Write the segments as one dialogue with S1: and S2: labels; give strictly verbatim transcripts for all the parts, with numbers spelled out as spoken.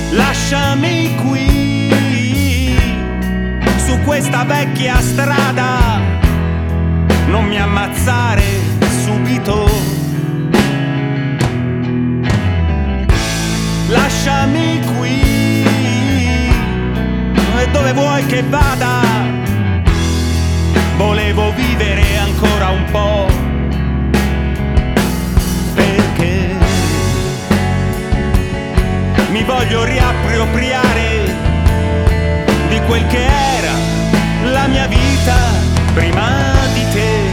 S1: lasciami qui su questa vecchia strada, non mi ammazzare subito. Lasciami qui, e dove vuoi che vada? Volevo vivere ancora un po', perché mi voglio riappropriare di quel che era la mia vita prima di te.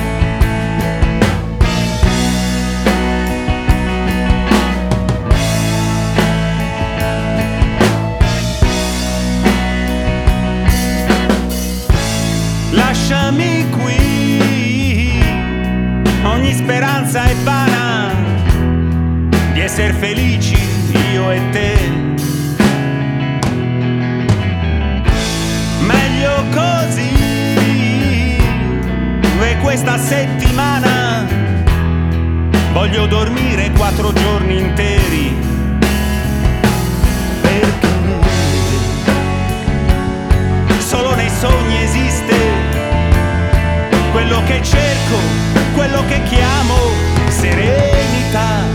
S1: Lasciami qui, ogni speranza è vana di essere felici io e te. Meglio così, e questa settimana voglio dormire quattro giorni interi, perché solo nei sogni esiste quello che cerco, quello che chiamo serenità.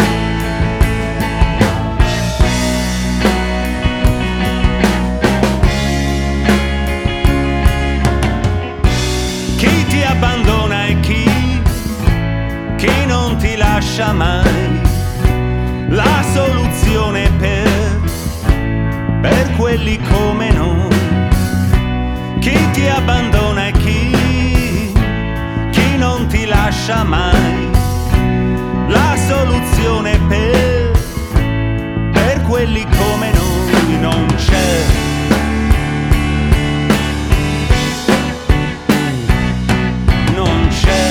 S1: Chi ti abbandona e chi, chi non ti lascia mai, la soluzione per, per quelli come noi. Chi ti abbandona e chi, chi non ti lascia mai, la soluzione per, per quelli come noi non c'è. Non c'è.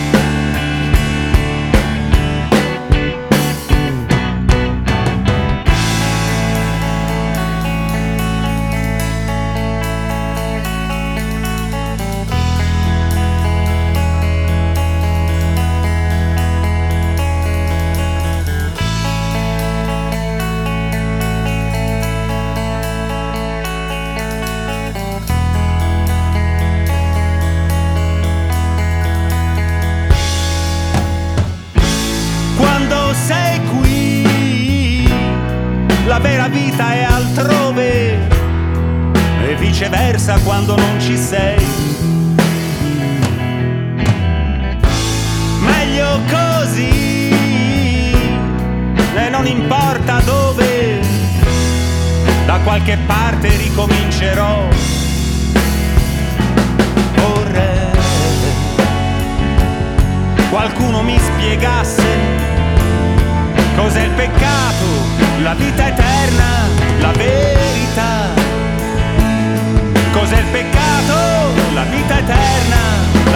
S1: Sei qui, la vera vita è altrove, e viceversa quando non ci sei. Meglio così, e non importa dove, da qualche parte ricomincerò. Vorrei qualcuno mi spiegasse cos'è il peccato, la vita eterna, la verità. Cos'è il peccato, la vita eterna,